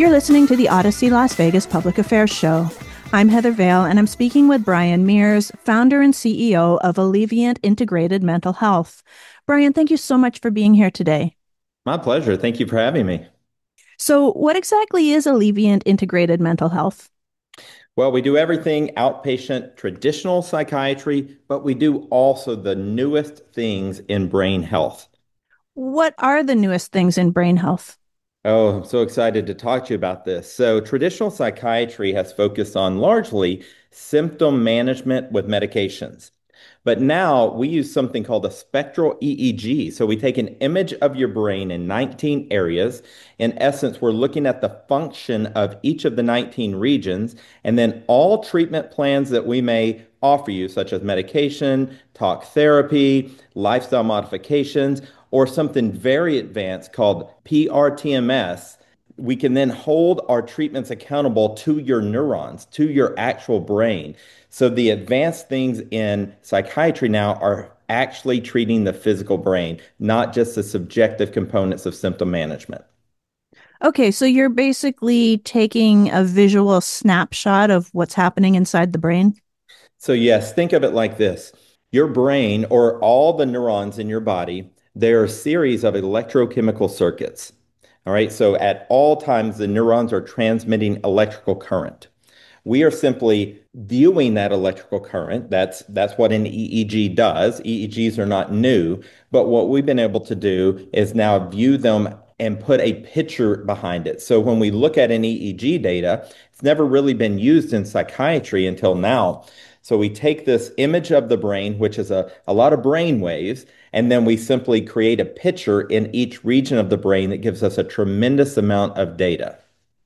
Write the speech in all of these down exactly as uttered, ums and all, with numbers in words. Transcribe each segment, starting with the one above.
You're listening to the Odyssey Las Vegas Public Affairs Show. I'm Heather Vale, and I'm speaking with Brian Mears, founder and C E O of Alleviant Integrated Mental Health. Brian, thank you so much for being here today. My pleasure. Thank you for having me. So, what exactly is Alleviant Integrated Mental Health? Well, we do everything outpatient traditional psychiatry, but we do also the newest things in brain health. What are the newest things in brain health? Oh, I'm so excited to talk to you about this. So, traditional psychiatry has focused on largely symptom management with medications. But now we use something called a spectral E E G. So we take an image of your brain in nineteen areas. In essence, we're looking at the function of each of the nineteen regions, and then all treatment plans that we may offer you, such as medication, talk therapy, lifestyle modifications, or something very advanced called P R T M S. We can then hold our treatments accountable to your neurons, to your actual brain. So the advanced things in psychiatry now are actually treating the physical brain, not just the subjective components of symptom management. Okay, so you're basically taking a visual snapshot of what's happening inside the brain? So yes, think of it like this. Your brain, or all the neurons in your body, they're a series of electrochemical circuits. All right, so at all times, the neurons are transmitting electrical current. We are simply viewing that electrical current. That's that's what an E E G does. E E Gs are not new, but what we've been able to do is now view them and put a picture behind it. So when we look at an E E G data, it's never really been used in psychiatry until now. So we take this image of the brain, which is a, a lot of brain waves, and then we simply create a picture in each region of the brain that gives us a tremendous amount of data.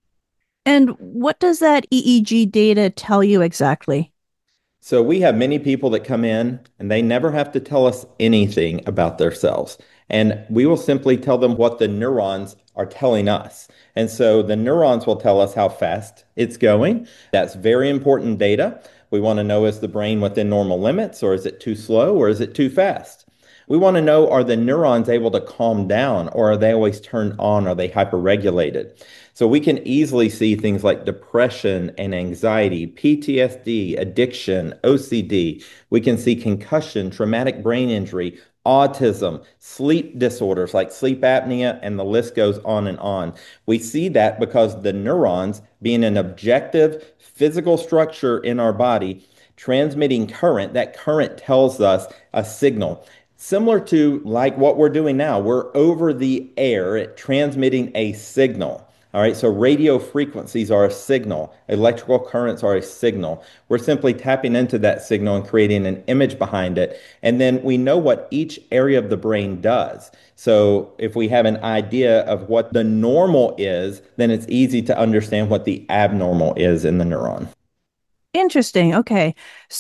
And what does that E E G data tell you exactly? So we have many people that come in and they never have to tell us anything about themselves. And we will simply tell them what the neurons are telling us. And so the neurons will tell us how fast it's going. That's very important data. We want to know, is the brain within normal limits, or is it too slow, or is it too fast? We want to know, are the neurons able to calm down, or are they always turned on? Are they hyperregulated? So we can easily see things like depression and anxiety, P T S D, addiction, O C D. We can see concussion, traumatic brain injury, autism, sleep disorders like sleep apnea, and the list goes on and on. We see that because the neurons, being an objective physical structure in our body, transmitting current, that current tells us a signal. Similar to like what we're doing now, we're over the air at transmitting a signal. All right, so radio frequencies are a signal, electrical currents are a signal. We're simply tapping into that signal and creating an image behind it. And then we know what each area of the brain does. So if we have an idea of what the normal is, then it's easy to understand what the abnormal is in the neuron. Interesting. Okay.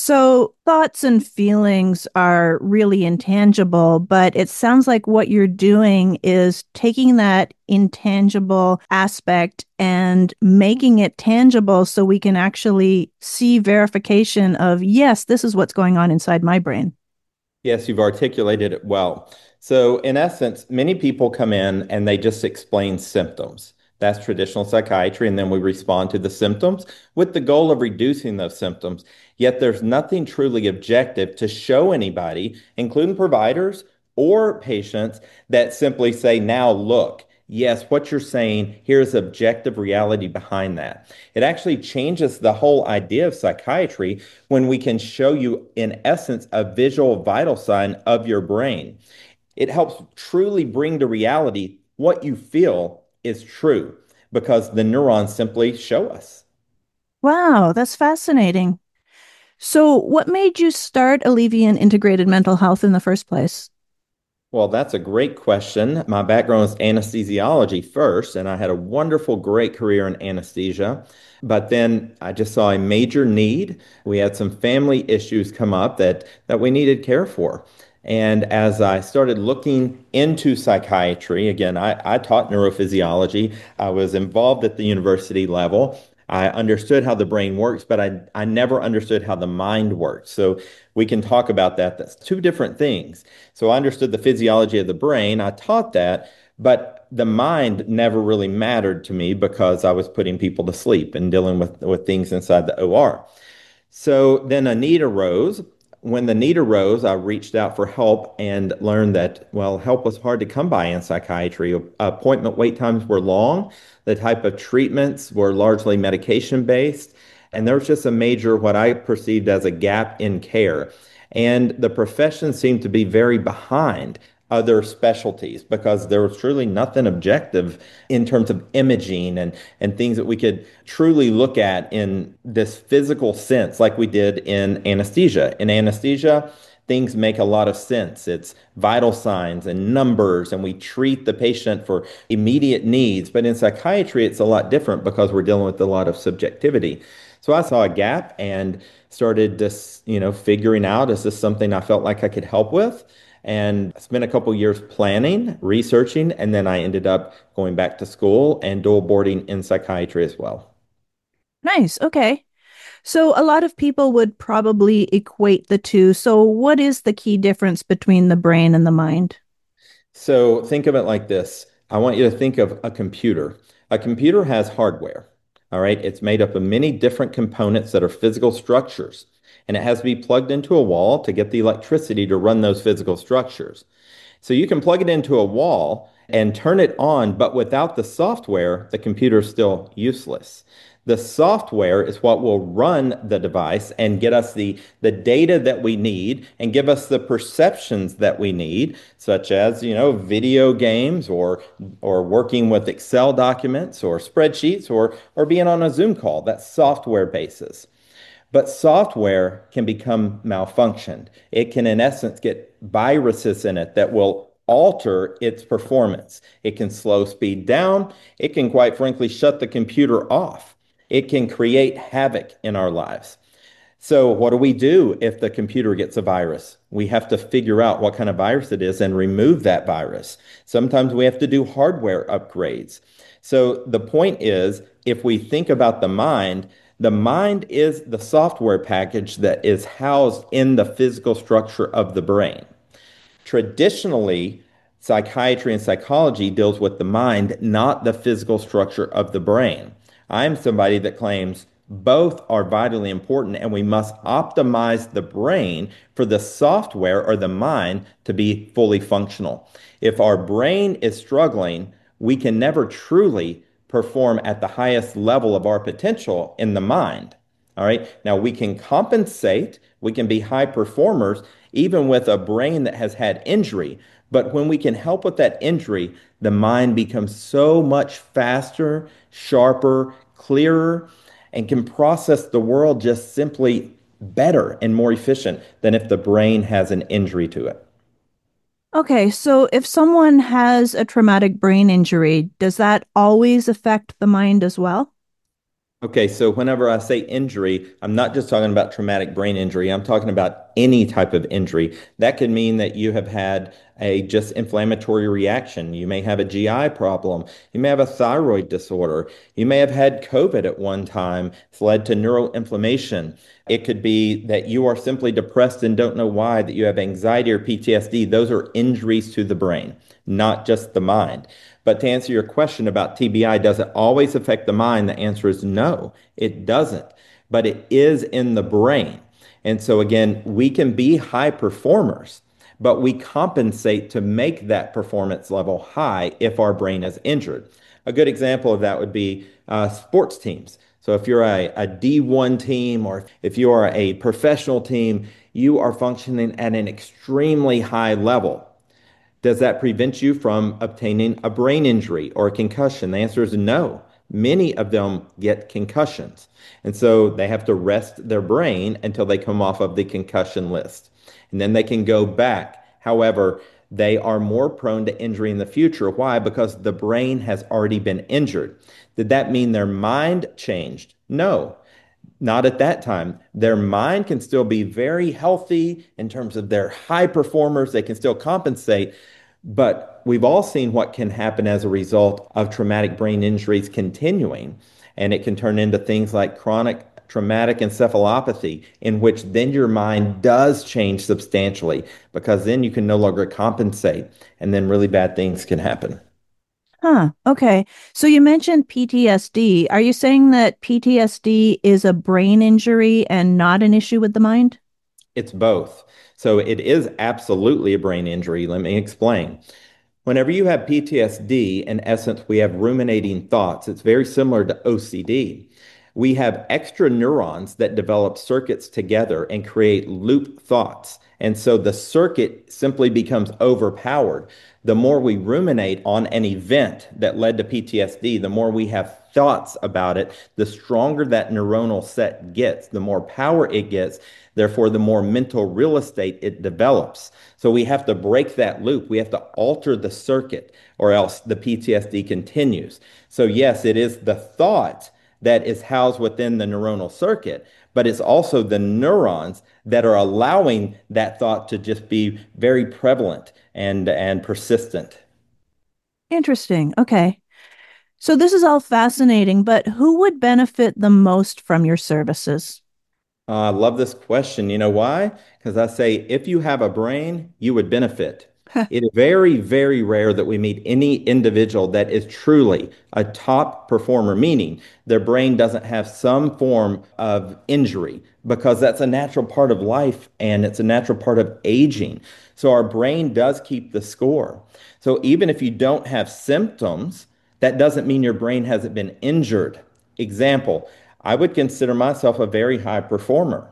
So thoughts and feelings are really intangible, but it sounds like what you're doing is taking that intangible aspect and making it tangible so we can actually see verification of, yes, this is what's going on inside my brain. Yes, you've articulated it well. So, in essence, many people come in and they just explain symptoms. That's traditional psychiatry, and then we respond to the symptoms with the goal of reducing those symptoms. Yet there's nothing truly objective to show anybody, including providers or patients, that simply say, now look, yes, what you're saying, here's objective reality behind that. It actually changes the whole idea of psychiatry when we can show you, in essence, a visual vital sign of your brain. It helps truly bring to reality what you feel is true because the neurons simply show us. Wow, that's fascinating. So, what made you start Alleviant Integrated Mental Health in the first place? Well, that's a great question. My background is anesthesiology first, and I had a wonderful, great career in anesthesia. But then I just saw a major need. We had some family issues come up that, that we needed care for. And as I started looking into psychiatry, again, I, I taught neurophysiology. I was involved at the university level. I understood how the brain works, but I, I never understood how the mind works. So we can talk about that. That's two different things. So I understood the physiology of the brain. I taught that, but the mind never really mattered to me because I was putting people to sleep and dealing with, with things inside the O R. So then a need arose. When the need arose, I reached out for help and learned that, well, help was hard to come by in psychiatry. Appointment wait times were long. The type of treatments were largely medication based. And there was just a major, what I perceived as a gap in care. And the profession seemed to be very behind other specialties because there was truly nothing objective in terms of imaging and, and things that we could truly look at in this physical sense, like we did in anesthesia. In anesthesia, things make a lot of sense. It's vital signs and numbers, and we treat the patient for immediate needs. But in psychiatry, it's a lot different because we're dealing with a lot of subjectivity. So I saw a gap and started just, you know, figuring out, is this something I felt like I could help with? And I spent a couple years planning, researching, and then I ended up going back to school and dual boarding in psychiatry as well. Nice. Okay. So a lot of people would probably equate the two. So what is the key difference between the brain and the mind? So think of it like this. I want you to think of a computer. A computer has hardware. All right. It's made up of many different components that are physical structures, and it has to be plugged into a wall to get the electricity to run those physical structures. So you can plug it into a wall and turn it on, but without the software, the computer is still useless. The software is what will run the device and get us the, the data that we need and give us the perceptions that we need, such as, you know, video games or or working with Excel documents or spreadsheets or or being on a Zoom call. That's software basis. But software can become malfunctioned. It can, in essence, get viruses in it that will alter its performance. It can slow speed down. It can, quite frankly, shut the computer off. It can create havoc in our lives. So, what do we do if the computer gets a virus? We have to figure out what kind of virus it is and remove that virus. Sometimes we have to do hardware upgrades. So, the point is, if we think about the mind, the mind is the software package that is housed in the physical structure of the brain. Traditionally, psychiatry and psychology deals with the mind, not the physical structure of the brain. I'm somebody that claims both are vitally important and we must optimize the brain for the software or the mind to be fully functional. If our brain is struggling, we can never truly perform at the highest level of our potential in the mind. All right. Now we can compensate, we can be high performers, even with a brain that has had injury. But when we can help with that injury, the mind becomes so much faster, sharper, clearer, and can process the world just simply better and more efficient than if the brain has an injury to it. Okay, so if someone has a traumatic brain injury, does that always affect the mind as well? Okay, so whenever I say injury, I'm not just talking about traumatic brain injury. I'm talking about any type of injury. That could mean that you have had a just inflammatory reaction. You may have a G I problem. You may have a thyroid disorder. You may have had COVID at one time. It's led to neuroinflammation. It could be that you are simply depressed and don't know why, that you have anxiety or P T S D. Those are injuries to the brain, not just the mind. But to answer your question about T B I, does it always affect the mind? The answer is no, it doesn't. But it is in the brain. And so, again, we can be high performers, but we compensate to make that performance level high if our brain is injured. A good example of that would be uh, sports teams. So if you're a, a D one team or if you are a professional team, you are functioning at an extremely high level. Does that prevent you from obtaining a brain injury or a concussion? The answer is no. Many of them get concussions. And so they have to rest their brain until they come off of the concussion list. And then they can go back. However, they are more prone to injury in the future. Why? Because the brain has already been injured. Did that mean their mind changed? No. Not at that time. Their mind can still be very healthy in terms of their high performers. They can still compensate. But we've all seen what can happen as a result of traumatic brain injuries continuing. And it can turn into things like chronic traumatic encephalopathy, in which then your mind does change substantially because then you can no longer compensate. And then really bad things can happen. Huh. Okay. So you mentioned P T S D. Are you saying that P T S D is a brain injury and not an issue with the mind? It's both. So it is absolutely a brain injury. Let me explain. Whenever you have P T S D, in essence, we have ruminating thoughts. It's very similar to O C D. We have extra neurons that develop circuits together and create loop thoughts. And so the circuit simply becomes overpowered. The more we ruminate on an event that led to P T S D, the more we have thoughts about it, the stronger that neuronal set gets, the more power it gets, therefore, the more mental real estate it develops. So we have to break that loop. We have to alter the circuit, or else the P T S D continues. So, yes, it is the thought that is housed within the neuronal circuit, but it's also the neurons that are allowing that thought to just be very prevalent and, and persistent. Interesting. Okay. So this is all fascinating, but who would benefit the most from your services? Uh, I love this question. You know why? Because I say if you have a brain, you would benefit. It is very, very rare that we meet any individual that is truly a top performer, meaning their brain doesn't have some form of injury, because that's a natural part of life and it's a natural part of aging. So our brain does keep the score. So even if you don't have symptoms, that doesn't mean your brain hasn't been injured. Example, I would consider myself a very high performer.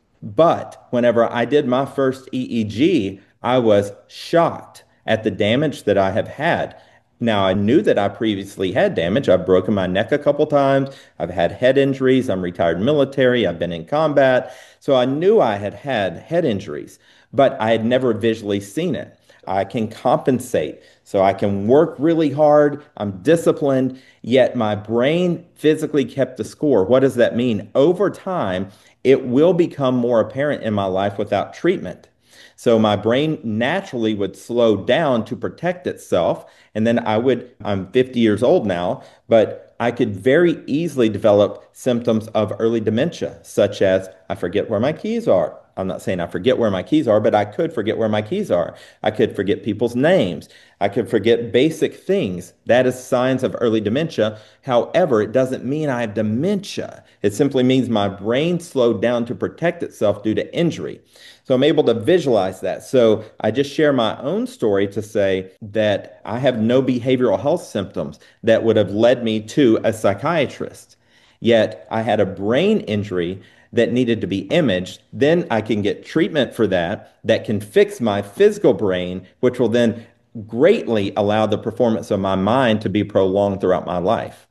But whenever I did my first E E G, I was shocked at the damage that I have had. Now, I knew that I previously had damage. I've broken my neck a couple times. I've had head injuries. I'm retired military. I've been in combat. So I knew I had had head injuries, but I had never visually seen it. I can compensate. So I can work really hard. I'm disciplined, yet my brain physically kept the score. What does that mean? Over time, it will become more apparent in my life without treatment. So my brain naturally would slow down to protect itself. And then I would, I'm fifty years old now, but I could very easily develop symptoms of early dementia, such as I forget where my keys are. I'm not saying I forget where my keys are, but I could forget where my keys are. I could forget people's names. I could forget basic things. That is signs of early dementia. However, it doesn't mean I have dementia. It simply means my brain slowed down to protect itself due to injury. So I'm able to visualize that. So I just share my own story to say that I have no behavioral health symptoms that would have led me to a psychiatrist. Yet I had a brain injury that needed to be imaged. Then I can get treatment for that that can fix my physical brain, which will then greatly allow the performance of my mind to be prolonged throughout my life.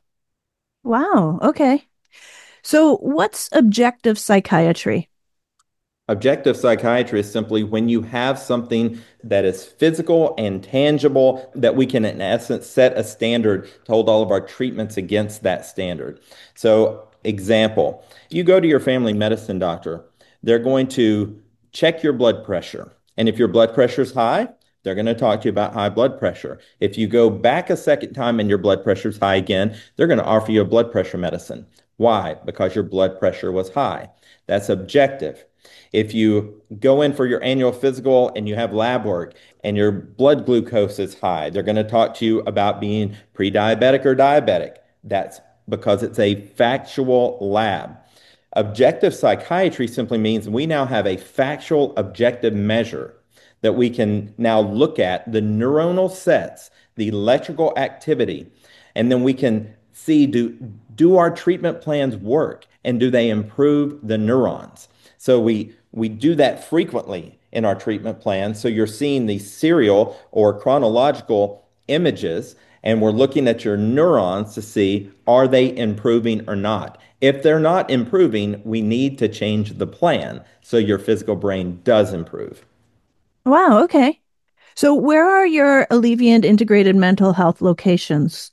Wow. Okay. So what's objective psychiatry? Objective psychiatry is simply when you have something that is physical and tangible that we can, in essence, set a standard to hold all of our treatments against that standard. So, example, you go to your family medicine doctor, they're going to check your blood pressure. And if your blood pressure is high, they're going to talk to you about high blood pressure. If you go back a second time and your blood pressure is high again, they're going to offer you a blood pressure medicine. Why? Because your blood pressure was high. That's objective. If you go in for your annual physical and you have lab work and your blood glucose is high, they're going to talk to you about being pre-diabetic or diabetic. That's because it's a factual lab. Objective psychiatry simply means we now have a factual objective measure that we can now look at the neuronal sets, the electrical activity, and then we can see do do our treatment plans work and do they improve the neurons? So we we do that frequently in our treatment plans. So you're seeing these serial or chronological images, and we're looking at your neurons to see are they improving or not. If they're not improving, we need to change the plan so your physical brain does improve. Wow. Okay. So where are your Alleviant integrated mental health locations?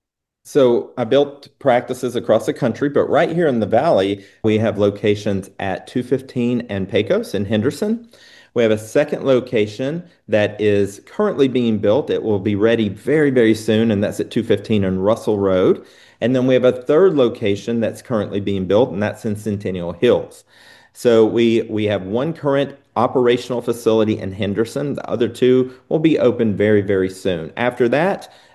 So I built practices across the country, but right here in the Valley, we have locations at two fifteen and Pecos in Henderson. We have a second location that is currently being built. It will be ready very, very soon, and that's at two fifteen on Russell Road. And then we have a third location that's currently being built, and that's in Centennial Hills. So we we have one current operational facility in Henderson. The other two will be open very, very soon. After that,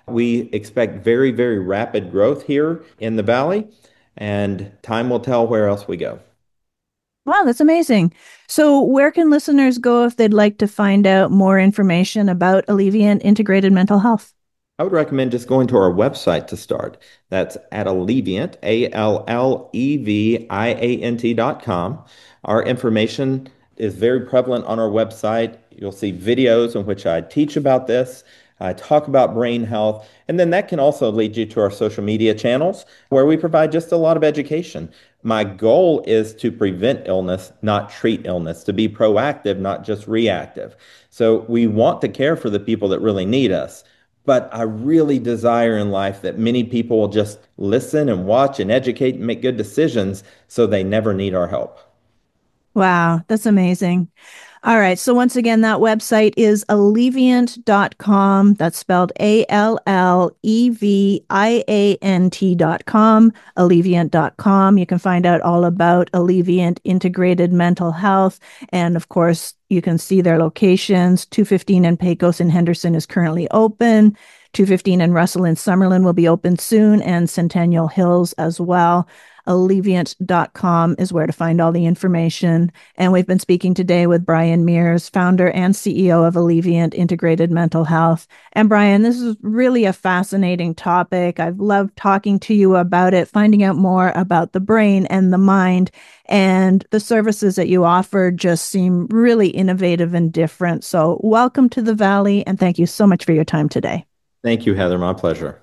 We expect very, very rapid growth here in the Valley, and time will tell where else we go. Wow, that's amazing. So, where can listeners go if they'd like to find out more information about Alleviant Integrated Mental Health? I would recommend just going to our website to start. That's at Alleviant, A L L E V I A N T dot com. Our information is very prevalent on our website. You'll see videos in which I teach about this. I talk about brain health, and then that can also lead you to our social media channels where we provide just a lot of education. My goal is to prevent illness, not treat illness, to be proactive, not just reactive. So we want to care for the people that really need us. But I really desire in life that many people will just listen and watch and educate and make good decisions so they never need our help. Wow, that's amazing. All right. So once again, that website is alleviant dot com. That's spelled A L L E V I A N T dot com, alleviant dot com. You can find out all about Alleviant Integrated Mental Health. And of course, you can see their locations. two fifteen in Pecos and Henderson is currently open. two fifteen in Russell and Summerlin will be open soon, and Centennial Hills as well. Alleviant dot com is where to find all the information. And we've been speaking today with Brian Mears, founder and C E O of Alleviant Integrated Mental Health. And Brian, this is really a fascinating topic. I've loved talking to you about it, finding out more about the brain and the mind. And the services that you offer just seem really innovative and different. So welcome to the Valley, and thank you so much for your time today. Thank you, Heather. My pleasure.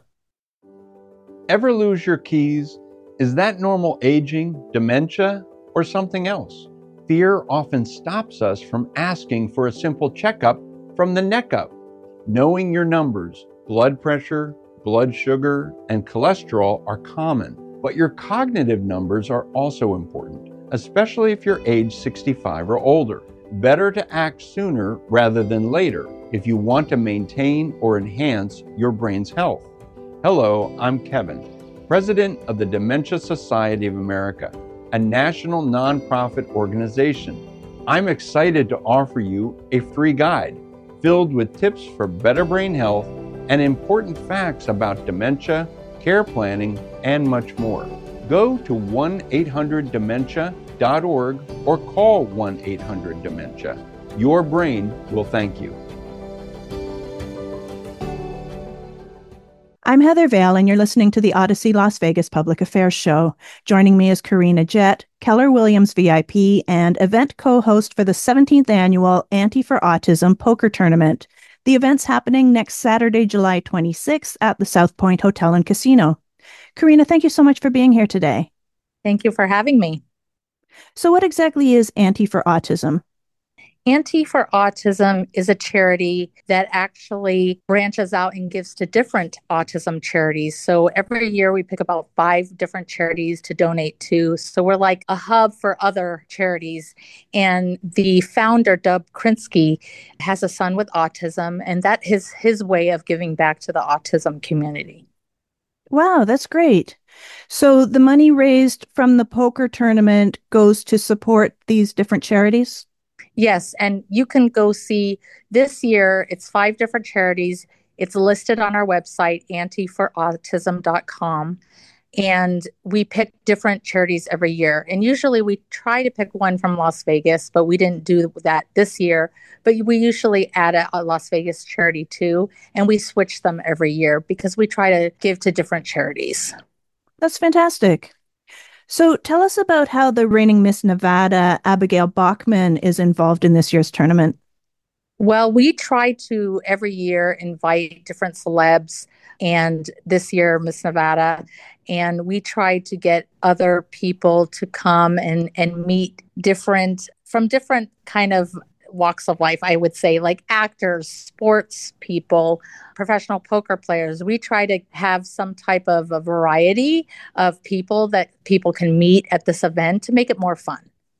Ever lose your keys? Is that normal aging, dementia, or something else? Fear often stops us from asking for a simple checkup from the neck up. Knowing your numbers, blood pressure, blood sugar, and cholesterol are common, but your cognitive numbers are also important, especially if you're age sixty-five or older. Better to act sooner rather than later if you want to maintain or enhance your brain's health. Hello, I'm Kevin, President of the Dementia Society of America, a national nonprofit organization. I'm excited to offer you a free guide filled with tips for better brain health and important facts about dementia, care planning, and much more. Go to one eight hundred dementia dot org or call one eight hundred dementia. Your brain will thank you. I'm Heather Vale, and you're listening to the Odyssey Las Vegas Public Affairs Show. Joining me is Karina Jett, Keller Williams V I P, and event co-host for the seventeenth Annual Auntie for Autism Poker Tournament. The event's happening next Saturday, July twenty-sixth at the South Point Hotel and Casino. Karina, thank you so much for being here today. Thank you for having me. So what exactly is Auntie for Autism? Auntie for Autism is a charity that actually branches out and gives to different autism charities. So every year we pick about five different charities to donate to. So we're like a hub for other charities. And the founder, Dub Krinsky, has a son with autism, and that is his way of giving back to the autism community. Wow, that's great. So the money raised from the poker tournament goes to support these different charities? Yes, and you can go see this year, it's five different charities. It's listed on our website, auntie for autism dot com. And we pick different charities every year. And usually we try to pick one from Las Vegas, but we didn't do that this year. But we usually add a, a Las Vegas charity too, and we switch them every year because we try to give to different charities. That's fantastic. So tell us about how the reigning Miss Nevada, Abigail Bachman, is involved in this year's tournament. Well, we try to every year invite different celebs, and this year Miss Nevada, and we try to get other people to come and, and meet different, from different kind of walks of life, I would say, like actors, sports people, professional poker players. We try to have some type of a variety of people that people can meet at this event to make it more fun.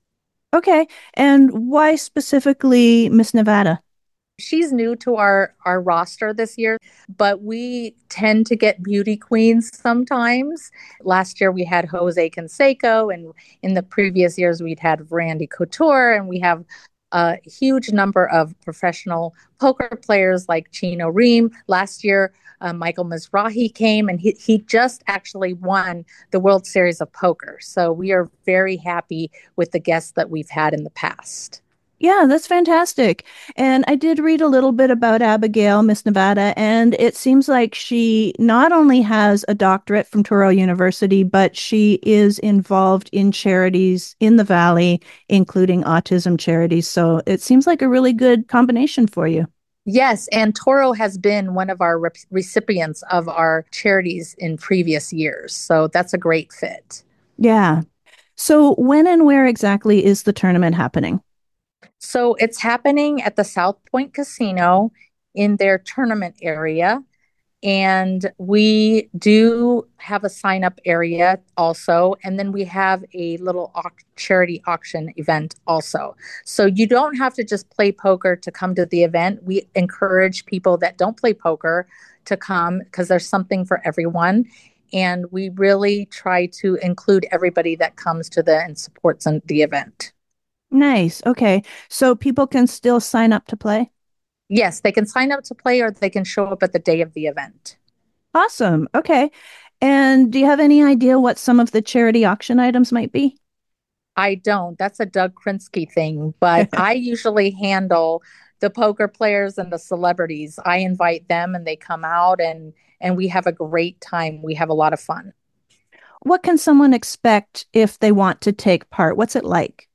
Okay. And why specifically Miss Nevada? She's new to our, our roster this year, but we tend to get beauty queens sometimes. Last year we had Jose Canseco, and in the previous years we'd had Randy Couture, and we have a huge number of professional poker players like Chino Reem. Last year, uh, Michael Mizrahi came and he, he just actually won the World Series of Poker. So we are very happy with the guests that we've had in the past. Yeah, that's fantastic. And I did read a little bit about Abigail, Miss Nevada, and it seems like she not only has a doctorate from Touro University, but she is involved in charities in the Valley, including autism charities. So it seems like a really good combination for you. Yes, and Touro has been one of our re- recipients of our charities in previous years. So that's a great fit. Yeah. So when and where exactly is the tournament happening? So it's happening at the South Point Casino in their tournament area. And we do have a sign up area also. And then we have a little au- charity auction event also. So you don't have to just play poker to come to the event. We encourage people that don't play poker to come because there's something for everyone. And we really try to include everybody that comes to the and supports the event. Nice. Okay. So people can still sign up to play? Yes, they can sign up to play or they can show up at the day of the event. Awesome. Okay. And do you have any idea what some of the charity auction items might be? I don't. That's a Doug Krinsky thing, but I usually handle the poker players and the celebrities. I invite them and they come out and and we have a great time. We have a lot of fun. What can someone expect if they want to take part? What's it like?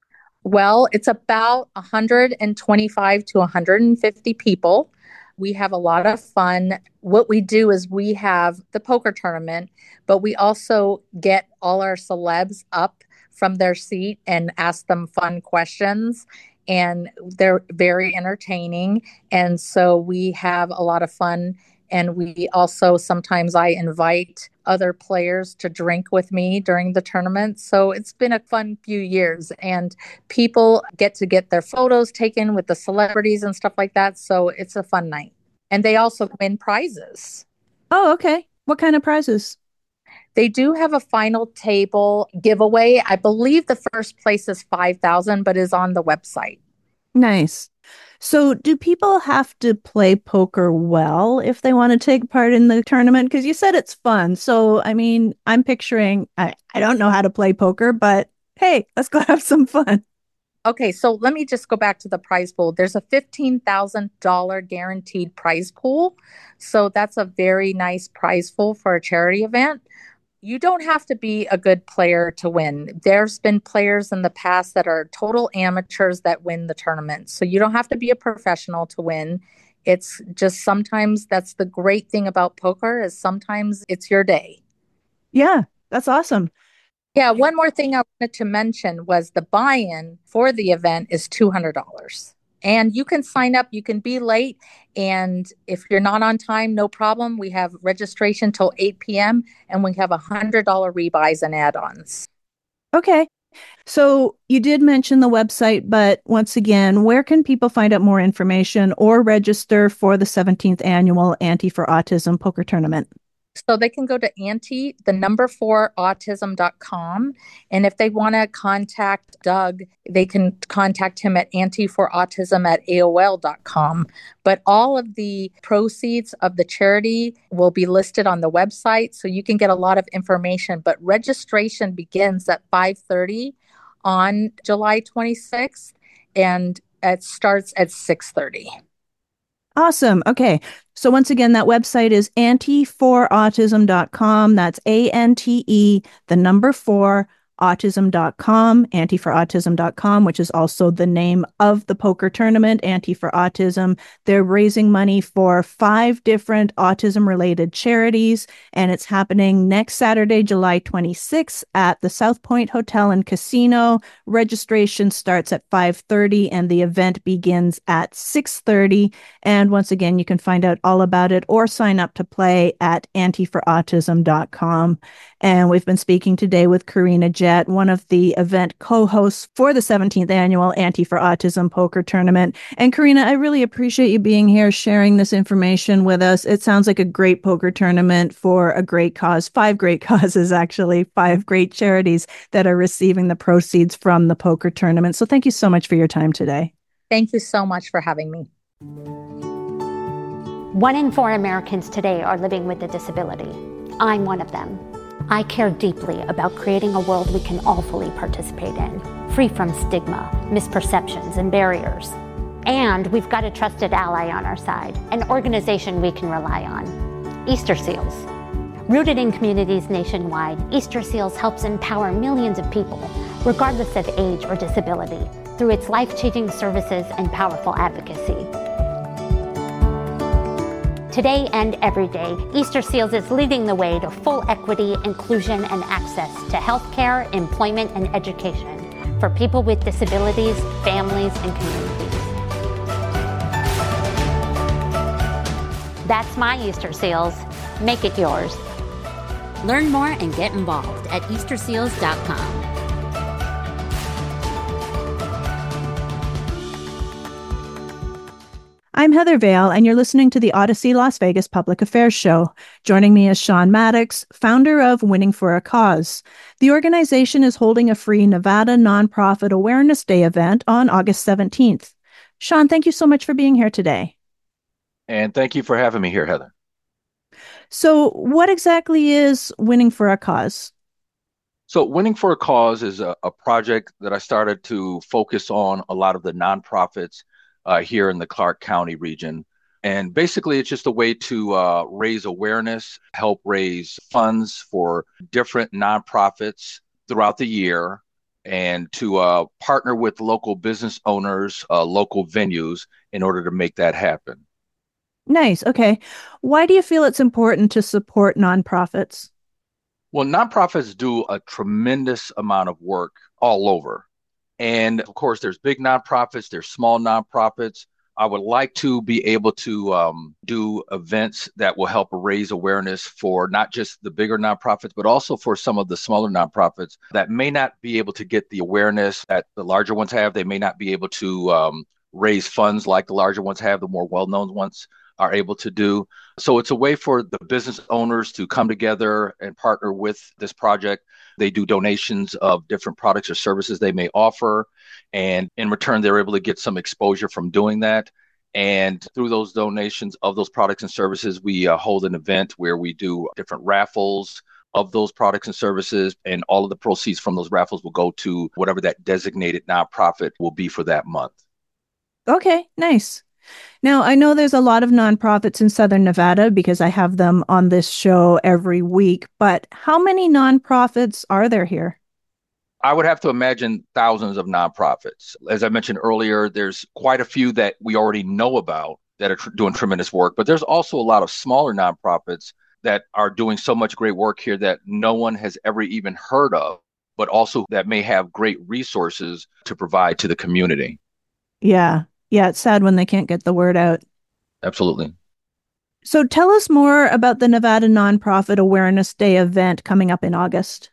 Well, it's about one hundred twenty-five to one hundred fifty people. We have a lot of fun. What we do is we have the poker tournament, but we also get all our celebs up from their seat and ask them fun questions. And they're very entertaining. And so we have a lot of fun. And we also sometimes I invite other players to drink with me during the tournament. So it's been a fun few years and people get to get their photos taken with the celebrities and stuff like that. So it's a fun night. And they also win prizes. Oh, okay. What kind of prizes? They do have a final table giveaway. I believe the first place is five thousand, but is on the website. Nice. So do people have to play poker well if they want to take part in the tournament? Because you said it's fun. So, I mean, I'm picturing, I, I don't know how to play poker, but hey, let's go have some fun. Okay, so let me just go back to the prize pool. There's a fifteen thousand dollars guaranteed prize pool. So that's a very nice prize pool for a charity event. You don't have to be a good player to win. There's been players in the past that are total amateurs that win the tournament. So you don't have to be a professional to win. It's just sometimes that's the great thing about poker is sometimes it's your day. Yeah, that's awesome. Yeah, one more thing I wanted to mention was the buy-in for the event is two hundred dollars. And you can sign up, you can be late. And if you're not on time, no problem. We have registration till eight p.m. and we have one hundred dollars rebuys and add-ons. Okay. So you did mention the website, but once again, where can people find out more information or register for the seventeenth annual Ante for Autism Poker Tournament? So they can go to ante, the number four autism dot com. And if they want to contact Doug, they can contact him at ante for autism at A O L dot com. But all of the proceeds of the charity will be listed on the website. So you can get a lot of information. But registration begins at five thirty on July twenty-sixth and it starts at six thirty. Awesome. Okay. So once again, that website is ante for autism dot com. That's A N T E, the number four, autism dot com, ante for autism dot com, which is also the name of the poker tournament, Ante for Autism. They're raising money for five different autism-related charities, and it's happening next Saturday, July twenty-sixth at the South Point Hotel and Casino. Registration starts at five thirty, and the event begins at six thirty. And once again, you can find out all about it or sign up to play at ante for autism dot com. And we've been speaking today with Karina Jett, one of the event co-hosts for the seventeenth Annual Anti for Autism Poker Tournament. And Karina, I really appreciate you being here, sharing this information with us. It sounds like a great poker tournament for a great cause, five great causes, actually, five great charities that are receiving the proceeds from the poker tournament. So thank you so much for your time today. Thank you so much for having me. One in four Americans today are living with a disability. I'm one of them. I care deeply about creating a world we can all fully participate in, free from stigma, misperceptions, and barriers. And we've got a trusted ally on our side, an organization we can rely on, Easter Seals. Rooted in communities nationwide, Easter Seals helps empower millions of people, regardless of age or disability, through its life-changing services and powerful advocacy. Today and every day, Easter Seals is leading the way to full equity, inclusion, and access to healthcare, employment, and education for people with disabilities, families, and communities. That's my Easter Seals. Make it yours. Learn more and get involved at easter seals dot com. I'm Heather Vale, and you're listening to the Odyssey Las Vegas Public Affairs Show. Joining me is Sean Maddox, founder of Winning for a Cause. The organization is holding a free Nevada Nonprofit Awareness Day event on August seventeenth. Sean, thank you so much for being here today. And thank you for having me here, Heather. So what exactly is Winning for a Cause? So Winning for a Cause is a, a project that I started to focus on a lot of the nonprofits Uh, here in the Clark County region. And basically, it's just a way to uh, raise awareness, help raise funds for different nonprofits throughout the year, and to uh, partner with local business owners, uh, local venues in order to make that happen. Nice. Okay. Why do you feel it's important to support nonprofits? Well, nonprofits do a tremendous amount of work all over. And of course, there's big nonprofits, there's small nonprofits. I would like to be able to um, do events that will help raise awareness for not just the bigger nonprofits, but also for some of the smaller nonprofits that may not be able to get the awareness that the larger ones have. They may not be able to um, raise funds like the larger ones have, the more well-known ones are able to do. So it's a way for the business owners to come together and partner with this project. They do donations of different products or services they may offer. And in return, they're able to get some exposure from doing that. And through those donations of those products and services, we uh, hold an event where we do different raffles of those products and services. And all of the proceeds from those raffles will go to whatever that designated nonprofit will be for that month. Okay, nice. Now, I know there's a lot of nonprofits in Southern Nevada because I have them on this show every week, but how many nonprofits are there here? I would have to imagine thousands of nonprofits. As I mentioned earlier, there's quite a few that we already know about that are tr- doing tremendous work, but there's also a lot of smaller nonprofits that are doing so much great work here that no one has ever even heard of, but also that may have great resources to provide to the community. Yeah. Yeah, it's sad when they can't get the word out. Absolutely. So tell us more about the Nevada Nonprofit Awareness Day event coming up in August.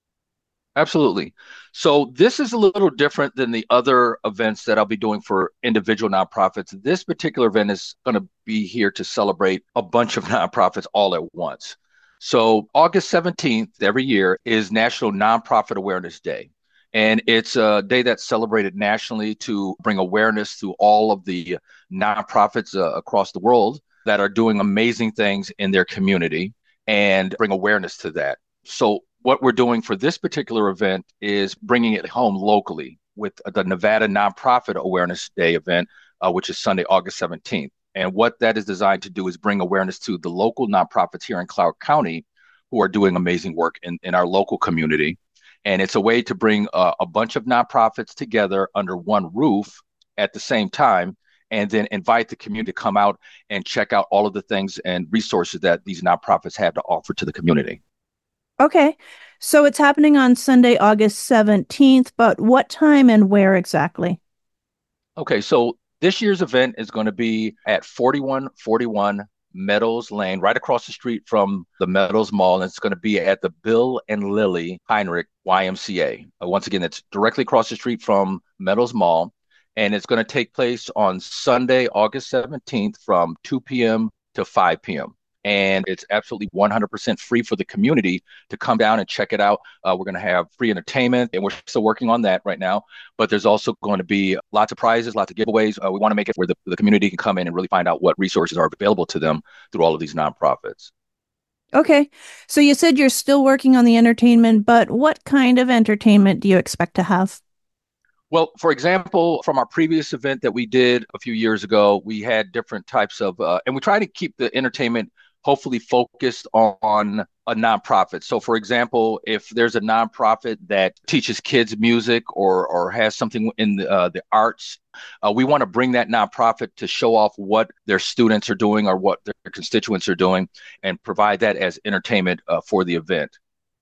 Absolutely. So this is a little different than the other events that I'll be doing for individual nonprofits. This particular event is going to be here to celebrate a bunch of nonprofits all at once. So August seventeenth every year is National Nonprofit Awareness Day. And it's a day that's celebrated nationally to bring awareness to all of the nonprofits uh, across the world that are doing amazing things in their community and bring awareness to that. So what we're doing for this particular event is bringing it home locally with the Nevada Nonprofit Awareness Day event, uh, which is Sunday, August seventeenth. And what that is designed to do is bring awareness to the local nonprofits here in Clark County who are doing amazing work in, in our local community. And it's a way to bring uh, a bunch of nonprofits together under one roof at the same time, and then invite the community to come out and check out all of the things and resources that these nonprofits have to offer to the community. Okay. So it's happening on Sunday, August seventeenth, but what time and where exactly? Okay, so this year's event is going to be at forty-one forty-one Meadows Lane, right across the street from the Meadows Mall. And it's going to be at the Bill and Lily Heinrich Y M C A. Uh, once again, it's directly across the street from Meadows Mall. And it's going to take place on Sunday, August seventeenth from two p.m. to five p.m. And it's absolutely one hundred percent free for the community to come down and check it out. Uh, we're going to have free entertainment, and we're still working on that right now. But there's also going to be lots of prizes, lots of giveaways. Uh, we want to make it where the, the community can come in and really find out what resources are available to them through all of these nonprofits. Okay. So you said you're still working on the entertainment, but what kind of entertainment do you expect to have? Well, for example, from our previous event that we did a few years ago, we had different types of, uh, and we try to keep the entertainment hopefully focused on a nonprofit. So, for example, if there's a nonprofit that teaches kids music or or has something in the, uh, the arts, uh, we want to bring that nonprofit to show off what their students are doing or what their constituents are doing and provide that as entertainment uh, for the event.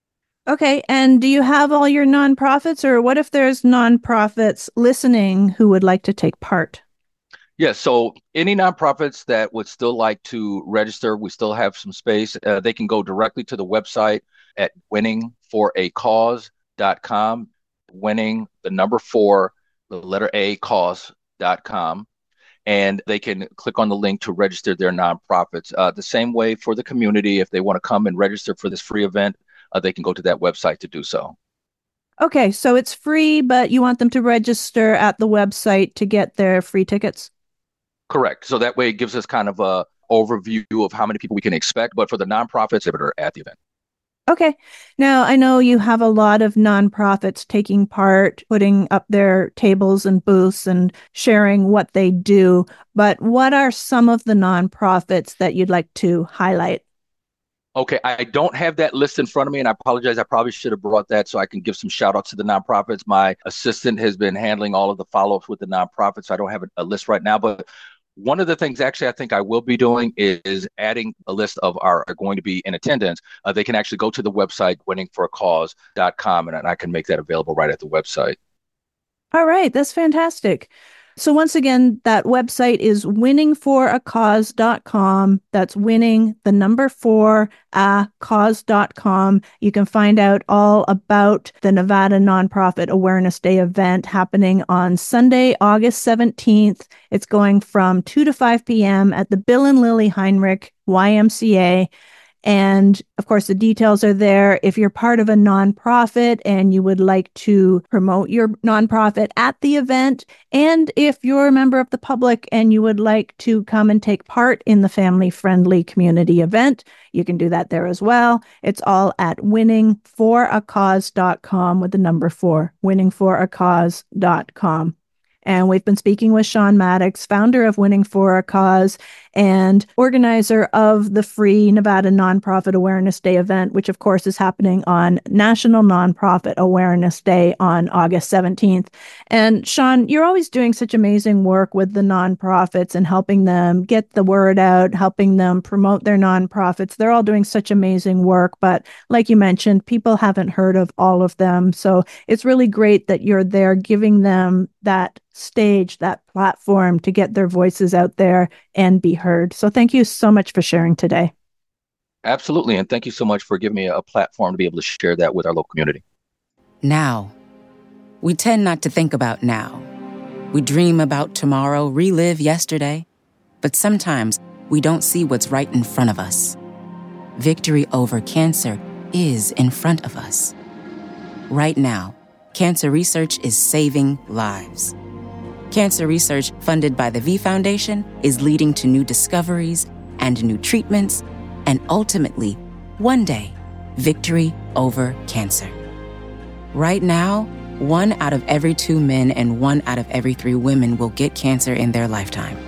Okay. And do you have all your nonprofits, or what if there's nonprofits listening who would like to take part? Yeah, so any nonprofits that would still like to register, we still have some space. Uh, they can go directly to the website at winning for a cause dot com, winning the number four, the letter A, cause dot com. And they can click on the link to register their nonprofits. Uh, the same way for the community, if they want to come and register for this free event, uh, they can go to that website to do so. Okay, so it's free, but you want them to register at the website to get their free tickets? Correct. So that way it gives us kind of a overview of how many people we can expect, but for the nonprofits that are at the event. Okay. Now, I know you have a lot of nonprofits taking part, putting up their tables and booths and sharing what they do, but what are some of the nonprofits that you'd like to highlight? Okay, I don't have that list in front of me, and I apologize. I probably should have brought that so I can give some shout outs to the nonprofits. My assistant has been handling all of the follow-ups with the nonprofits, so I don't have a, a list right now, but one of the things actually I think I will be doing is, is adding a list of our are going to be in attendance. Uh, they can actually go to the website winning for a cause dot com, and, and I can make that available right at the website. All right, that's fantastic. So once again, that website is winning for a cause dot com. That's winning, the number four, a cause dot com. You can find out all about the Nevada Nonprofit Awareness Day event happening on Sunday, August seventeenth. It's going from two to five p.m. at the Bill and Lily Heinrich Y M C A. And of course, the details are there. If you're part of a nonprofit and you would like to promote your nonprofit at the event, and if you're a member of the public and you would like to come and take part in the family-friendly community event, you can do that there as well. It's all at winning for a cause dot com with the number four, winning for a cause dot com. And we've been speaking with Sean Maddox, founder of Winning for a Cause and organizer of the free Nevada Nonprofit Awareness Day event, which of course is happening on National Nonprofit Awareness Day on August seventeenth. And Sean, you're always doing such amazing work with the nonprofits and helping them get the word out, helping them promote their nonprofits. They're all doing such amazing work, but like you mentioned, people haven't heard of all of them. So it's really great that you're there giving them that stage, that platform to get their voices out there and be heard. So thank you so much for sharing today. Absolutely. And thank you so much for giving me a platform to be able to share that with our local community. Now. We tend not to think about now. We dream about tomorrow, relive yesterday, but sometimes we don't see what's right in front of us. Victory over cancer is in front of us. Right now, cancer research is saving lives. Cancer research funded by the V Foundation is leading to new discoveries and new treatments, and ultimately, one day, victory over cancer. Right now, one out of every two men and one out of every three women will get cancer in their lifetime.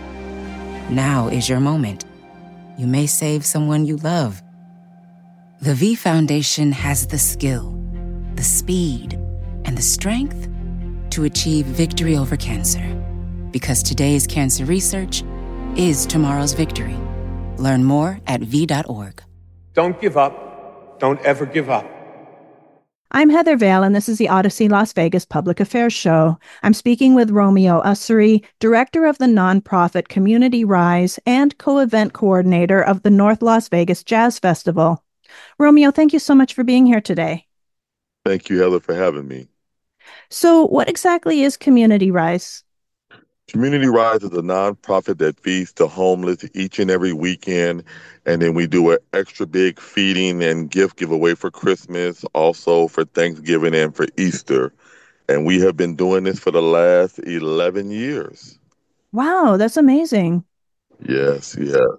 Now is your moment. You may save someone you love. The V Foundation has the skill, the speed, and the strength to achieve victory over cancer. Because today's cancer research is tomorrow's victory. Learn more at v dot org. Don't give up. Don't ever give up. I'm Heather Vale, and this is the Odyssey Las Vegas Public Affairs Show. I'm speaking with Romeo Ussery, director of the nonprofit Community Rise and co-event coordinator of the North Las Vegas Jazz Festival. Romeo, thank you so much for being here today. Thank you, Heather, for having me. So, what exactly is Community Rise? Community Rise is a nonprofit that feeds the homeless each and every weekend. And then we do an extra big feeding and gift giveaway for Christmas, also for Thanksgiving and for Easter. And we have been doing this for the last eleven years. Wow, that's amazing. Yes, yes.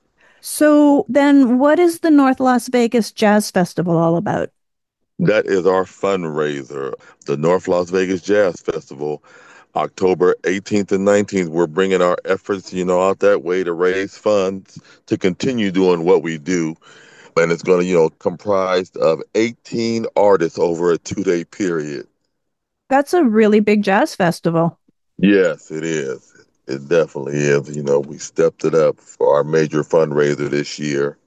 So, then what is the North Las Vegas Jazz Festival all about? That is our fundraiser, the North Las Vegas Jazz Festival. October eighteenth and nineteenth, we're bringing our efforts, you know, out that way to raise funds to continue doing what we do. And it's going to, you know, comprised of eighteen artists over a two-day period. That's a really big jazz festival. Yes, it is. It definitely is. You know, we stepped it up for our major fundraiser this year.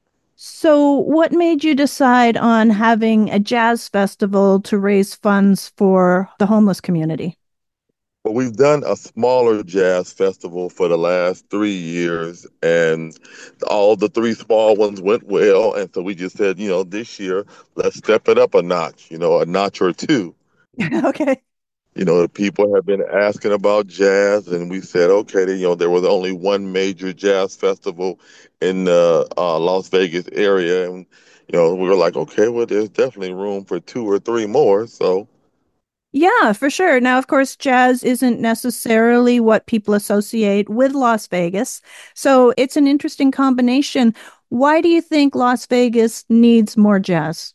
So, what made you decide on having a jazz festival to raise funds for the homeless community? Well, we've done a smaller jazz festival for the last three years, and all the three small ones went well. And so we just said, you know, this year, let's step it up a notch, you know, a notch or two. Okay. You know, people have been asking about jazz, and we said, okay, you know, there was only one major jazz festival in the uh, Las Vegas area. And, you know, we were like, okay, well, there's definitely room for two or three more. So, Yeah, for sure. Now, of course, jazz isn't necessarily what people associate with Las Vegas. So it's an interesting combination. Why do you think Las Vegas needs more jazz?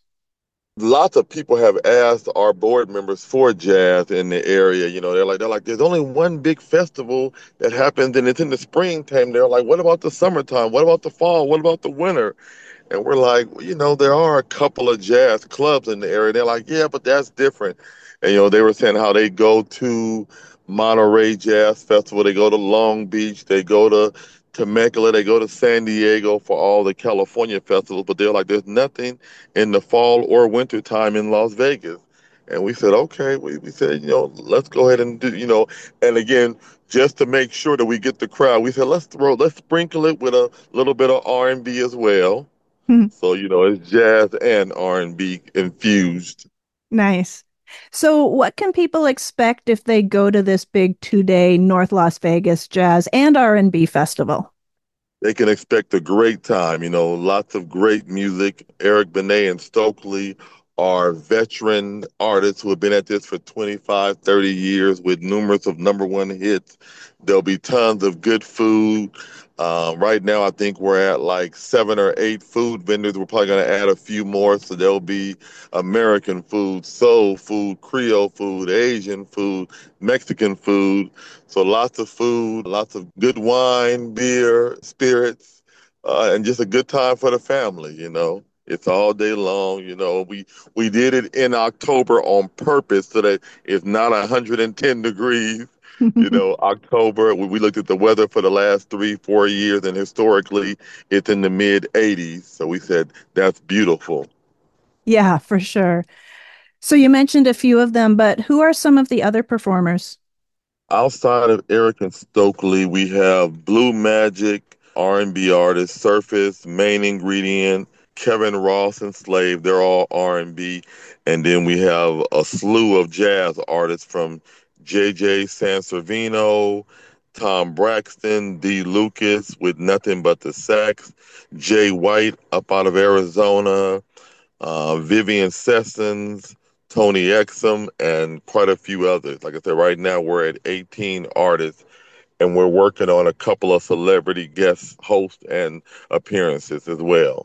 lots of people have asked our board members for jazz in the area. You know, they're like, they're like, there's only one big festival that happens, and it's in the springtime. They're like, what about the summertime? What about the fall? What about the winter? And we're like, well, you know, there are a couple of jazz clubs in the area. They're like, yeah, but that's different. And, you know, they were saying how they go to Monterey Jazz Festival, they go to Long Beach, they go to Temecula, they go to San Diego for all the California festivals. But they're like, there's nothing in the fall or winter time in Las Vegas. And we said, okay, we, we said, you know, let's go ahead and do, you know, and again, just to make sure that we get the crowd, we said, let's throw, let's sprinkle it with a little bit of R and B as well. So, you know, it's jazz and R and B infused. Nice. So, what can people expect if they go to this big two-day North Las Vegas Jazz and R and B festival? They can expect a great time, you know, lots of great music. Eric Benet and Stokely are veteran artists who have been at this for twenty-five, thirty years with numerous of number one hits. There'll be tons of good food. Uh, right now, I think we're at like seven or eight food vendors. We're probably going to add a few more. So there'll be American food, soul food, Creole food, Asian food, Mexican food. So lots of food, lots of good wine, beer, spirits, uh, and just a good time for the family, you know. It's all day long, you know. We we did it in October on purpose so that it's not one hundred ten degrees. You know, October, we we looked at the weather for the last three, four years, and historically it's in the mid eighties. So we said, that's beautiful. Yeah, for sure. So, you mentioned a few of them, but who are some of the other performers? Outside of Eric and Stokely, we have Blue Magic, R and B artist, Surface, Main Ingredient, Kevin Ross and Slave. They're all R and B. And then we have a slew of jazz artists from J J Sanservino, Tom Braxton, D. Lucas with Nothing But the Sax, Jay White up out of Arizona, uh, Vivian Sessions, Tony Exum, and quite a few others. Like I said, right now we're at eighteen artists, and we're working on a couple of celebrity guest hosts and appearances as well.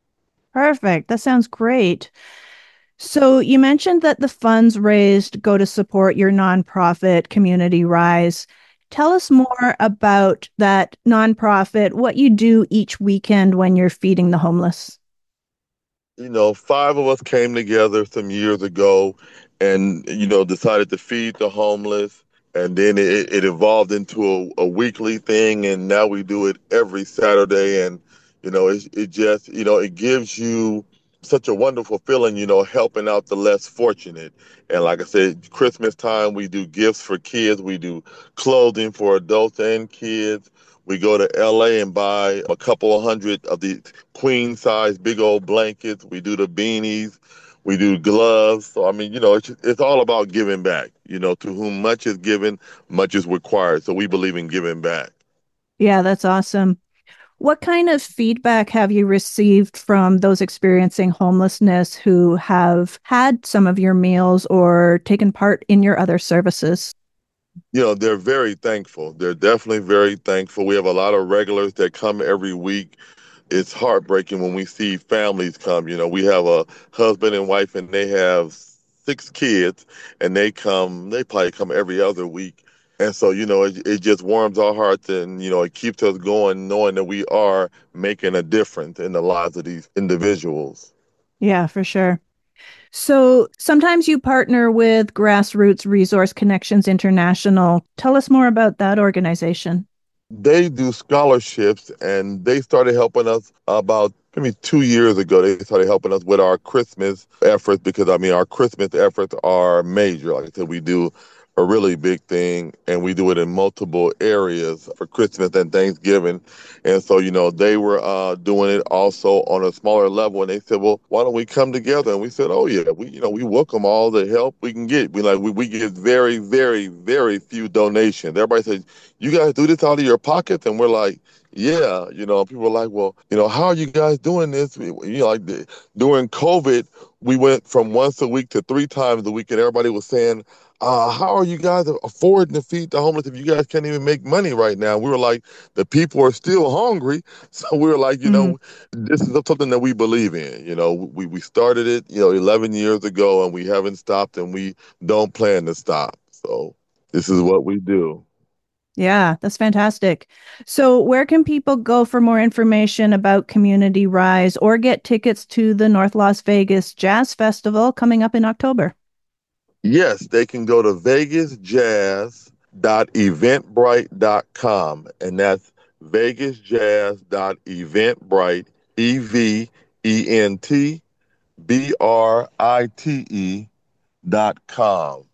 Perfect. That sounds great. So, you mentioned that the funds raised go to support your nonprofit, Community Rise. Tell us more about that nonprofit, what you do each weekend when you're feeding the homeless. You know, five of us came together some years ago and, you know, decided to feed the homeless. And then it, it evolved into a, a weekly thing. And now we do it every Saturday. And, you know, it, it just, you know, it gives you such a wonderful feeling, you know, helping out the less fortunate. And like I said, Christmas time, we do gifts for kids. We do clothing for adults and kids. We go to L A and buy a couple of hundred of the queen size big old blankets. We do the beanies. We do gloves. So, I mean, you know, it's, it's all about giving back. You know, to whom much is given, much is required. So we believe in giving back. Yeah, that's awesome. What kind of feedback have you received from those experiencing homelessness who have had some of your meals or taken part in your other services? You know, they're very thankful. They're definitely very thankful. We have a lot of regulars that come every week. It's heartbreaking when we see families come. You know, we have a husband and wife and they have six kids and they come, they probably come every other week. And so, you know, it, it just warms our hearts and, you know, it keeps us going knowing that we are making a difference in the lives of these individuals. Yeah, for sure. So sometimes you partner with Grassroots Resource Connections International. Tell us more about that organization. They do scholarships and they started helping us about maybe two years ago. They started helping us with our Christmas efforts because, I mean, our Christmas efforts are major. Like I said, we do a really big thing and we do it in multiple areas for Christmas and Thanksgiving. And so, you know, they were uh, doing it also on a smaller level. And they said, well, why don't we come together? And we said, oh, yeah, we, you know, we welcome all the help we can get. We like we, we get very, very, very few donations. Everybody says, you guys do this out of your pockets? And we're like, yeah, you know, people are like, well, you know, how are you guys doing this? You know, like the, during COVID, we went from once a week to three times a week. And everybody was saying, Uh, how are you guys affording to feed the homeless if you guys can't even make money right now? We were like, the people are still hungry. So we were like, you mm-hmm. know, this is something that we believe in. You know, we, we started it, you know, eleven years ago and we haven't stopped and we don't plan to stop. So this is what we do. Yeah, that's fantastic. So where can people go for more information about Community Rise or get tickets to the North Las Vegas Jazz Festival coming up in October? Yes, they can go to vegas jazz dot eventbrite dot com, and that's vegas jazz dot eventbrite, E V E N T B R I T E dot com.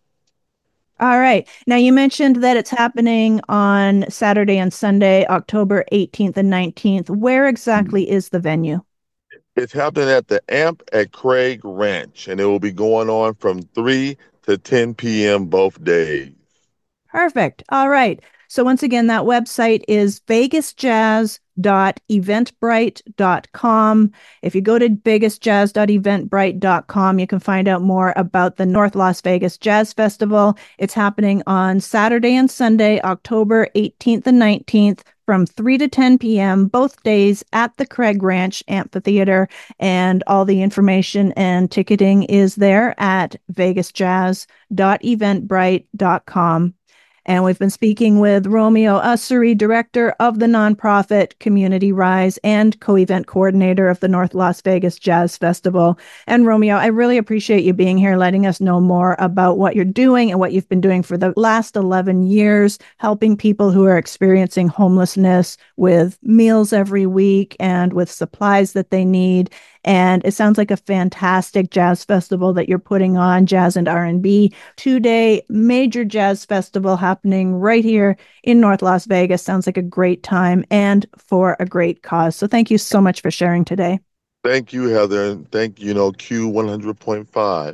All right. Now, you mentioned that it's happening on Saturday and Sunday, October eighteenth and nineteenth. Where exactly is the venue? It's happening at the A M P at Craig Ranch, and it will be going on from three to ten p.m. both days. Perfect. All right. So once again, that website is vegas jazz dot eventbrite dot com. If you go to vegas jazz dot eventbrite dot com, you can find out more about the North Las Vegas Jazz Festival. It's happening on Saturday and Sunday, October eighteenth and nineteenth, from three to ten p.m. both days at the Craig Ranch Amphitheater. And all the information and ticketing is there at vegas jazz dot eventbrite dot com. And we've been speaking with Romeo Ussery, director of the nonprofit Community Rise and co-event coordinator of the North Las Vegas Jazz Festival. And Romeo, I really appreciate you being here, letting us know more about what you're doing and what you've been doing for the last eleven years, helping people who are experiencing homelessness with meals every week and with supplies that they need. And it sounds like a fantastic jazz festival that you're putting on, Jazz and R and B, two-day major jazz festival happening right here in North Las Vegas. Sounds like a great time and for a great cause. So thank you so much for sharing today. Thank you, Heather, and thank you, you know, Q one hundred point five.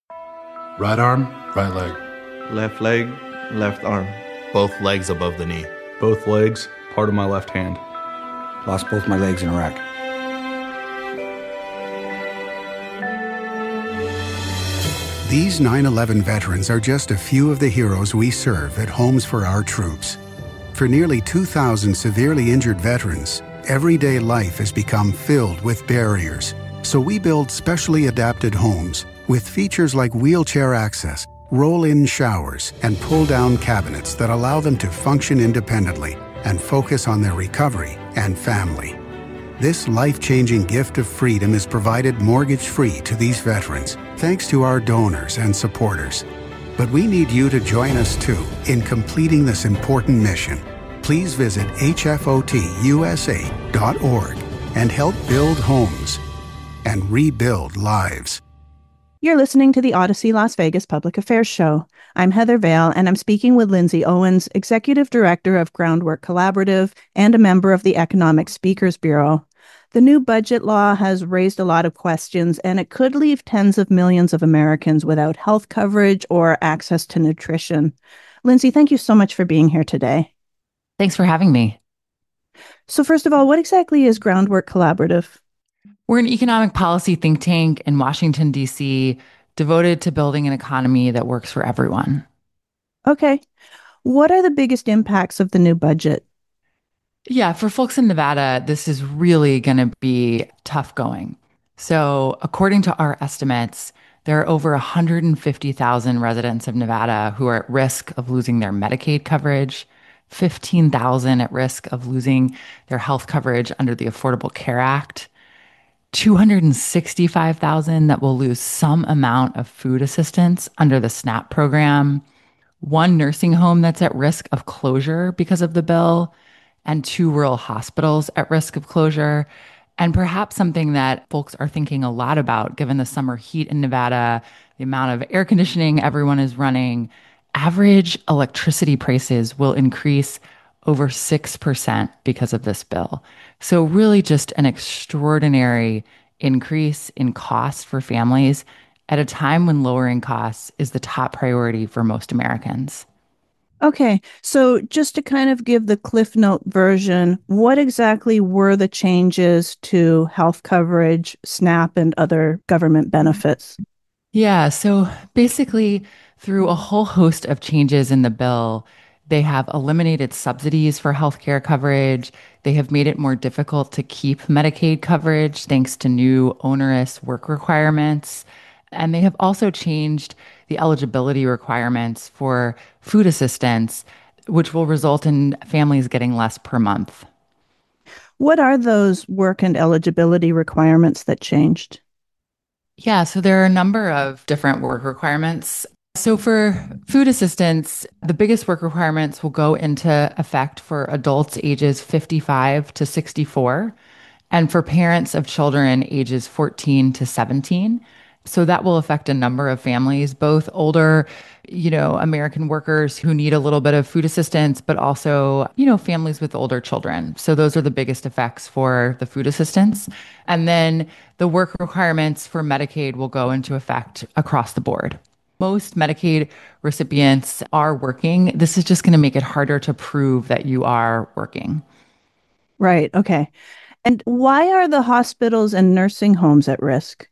Right arm, right leg. Left leg, left arm. Both legs above the knee. Both legs, part of my left hand. Lost both my legs in Iraq. These nine eleven veterans are just a few of the heroes we serve at Homes for Our Troops. For nearly two thousand severely injured veterans, everyday life has become filled with barriers. So we build specially adapted homes with features like wheelchair access, roll-in showers, and pull-down cabinets that allow them to function independently and focus on their recovery and family. This life-changing gift of freedom is provided mortgage-free to these veterans, thanks to our donors and supporters. But we need you to join us too in completing this important mission. Please visit H F O T U S A dot org and help build homes. and rebuild lives. You're listening to the Odyssey Las Vegas Public Affairs Show. I'm Heather Vale, and I'm speaking with Lindsay Owens, Executive Director of Groundwork Collaborative and a member of the Economic Speakers Bureau. The new budget law has raised a lot of questions, and it could leave tens of millions of Americans without health coverage or access to nutrition. Lindsay, thank you so much for being here today. Thanks for having me. So first of all, what exactly is Groundwork Collaborative? We're an economic policy think tank in Washington, D C, devoted to building an economy that works for everyone. Okay. What are the biggest impacts of the new budget? Yeah, for folks in Nevada, this is really going to be tough going. So according to our estimates, there are over one hundred fifty thousand residents of Nevada who are at risk of losing their Medicaid coverage, fifteen thousand at risk of losing their health coverage under the Affordable Care Act, two hundred sixty-five thousand that will lose some amount of food assistance under the SNAP program, one nursing home that's at risk of closure because of the bill, and two rural hospitals at risk of closure. And perhaps something that folks are thinking a lot about, given the summer heat in Nevada, the amount of air conditioning everyone is running, average electricity prices will increase over six percent because of this bill. So really just an extraordinary increase in cost for families at a time when lowering costs is the top priority for most Americans. Okay, so just to kind of give the Cliff Note version, what exactly were the changes to health coverage, SNAP, and other government benefits? Yeah, so basically, through a whole host of changes in the bill, they have eliminated subsidies for healthcare coverage. They have made it more difficult to keep Medicaid coverage thanks to new onerous work requirements. And they have also changed the eligibility requirements for food assistance, which will result in families getting less per month. What are those work and eligibility requirements that changed? Yeah, so there are a number of different work requirements. So for food assistance, the biggest work requirements will go into effect for adults ages fifty-five to sixty-four, and for parents of children ages fourteen to seventeen. So that will affect a number of families, both older, you know, American workers who need a little bit of food assistance, but also, you know, families with older children. So those are the biggest effects for the food assistance. And then the work requirements for Medicaid will go into effect across the board. Most Medicaid recipients are working. This is just going to make it harder to prove that you are working. Right. Okay. And why are the hospitals and nursing homes at risk?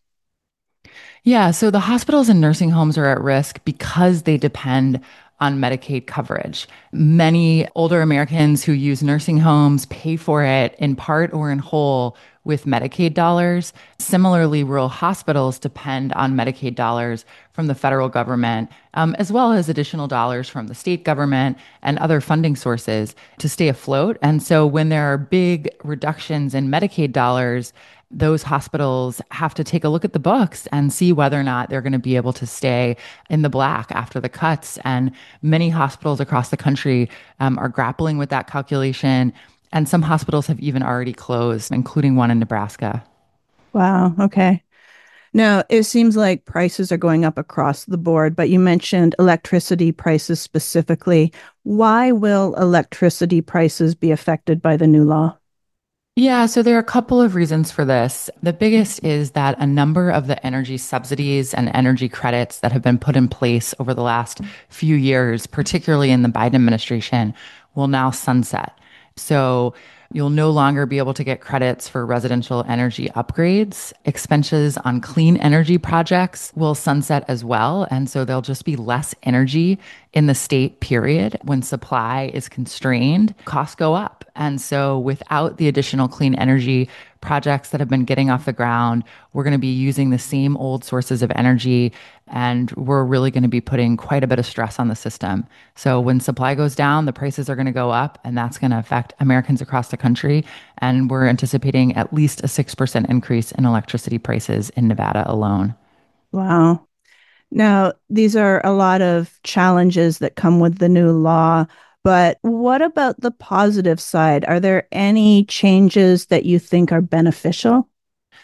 Yeah, so the hospitals and nursing homes are at risk because they depend on Medicaid coverage. Many older Americans who use nursing homes pay for it in part or in whole with Medicaid dollars. Similarly, rural hospitals depend on Medicaid dollars from the federal government, um, as well as additional dollars from the state government and other funding sources to stay afloat. And so when there are big reductions in Medicaid dollars, those hospitals have to take a look at the books and see whether or not they're going to be able to stay in the black after the cuts. And many hospitals across the country um, are grappling with that calculation. And some hospitals have even already closed, including one in Nebraska. Wow. Okay. Now, it seems like prices are going up across the board, but you mentioned electricity prices specifically. Why will electricity prices be affected by the new law? Yeah, so there are a couple of reasons for this. The biggest is that a number of the energy subsidies and energy credits that have been put in place over the last few years, particularly in the Biden administration, will now sunset. So you'll no longer be able to get credits for residential energy upgrades. Expenses on clean energy projects will sunset as well. And so there'll just be less energy in the state, period. When supply is constrained, costs go up. And so without the additional clean energy projects that have been getting off the ground, we're going to be using the same old sources of energy, and we're really going to be putting quite a bit of stress on the system. So when supply goes down, the prices are going to go up, and that's going to affect Americans across the country. And we're anticipating at least a six percent increase in electricity prices in Nevada alone. Wow. Now, these are a lot of challenges that come with the new law. But what about the positive side? Are there any changes that you think are beneficial?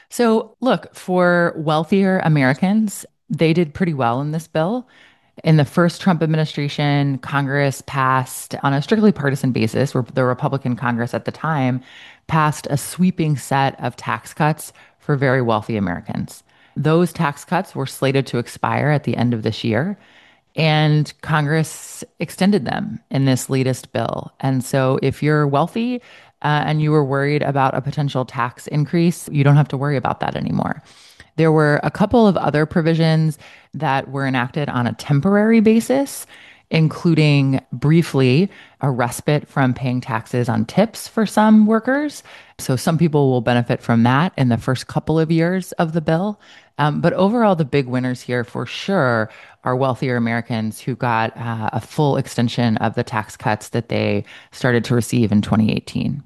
So, look, for wealthier Americans, they did pretty well in this bill. In the first Trump administration, Congress passed, on a strictly partisan basis, where the Republican Congress at the time passed a sweeping set of tax cuts for very wealthy Americans. Those tax cuts were slated to expire at the end of this year, and Congress extended them in this latest bill. And so if you're wealthy uh, and you were worried about a potential tax increase, you don't have to worry about that anymore. There were a couple of other provisions that were enacted on a temporary basis, including briefly a respite from paying taxes on tips for some workers. So some people will benefit from that in the first couple of years of the bill. Um, but overall, the big winners here for sure are wealthier Americans who got uh, a full extension of the tax cuts that they started to receive in twenty eighteen.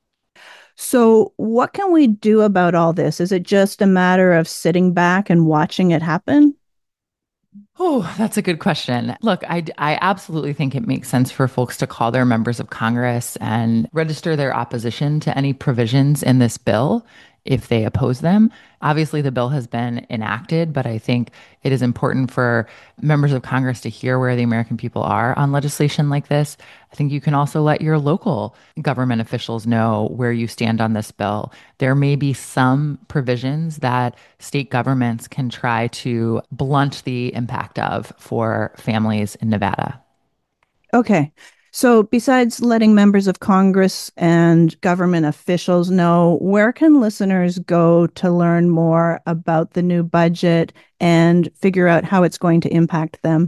So what can we do about all this? Is it just a matter of sitting back and watching it happen? Oh, that's a good question. Look, I, I absolutely think it makes sense for folks to call their members of Congress and register their opposition to any provisions in this bill if they oppose them. Obviously, the bill has been enacted, but I think it is important for members of Congress to hear where the American people are on legislation like this. I think you can also let your local government officials know where you stand on this bill. There may be some provisions that state governments can try to blunt the impact of for families in Nevada. Okay. So besides letting members of Congress and government officials know, where can listeners go to learn more about the new budget and figure out how it's going to impact them?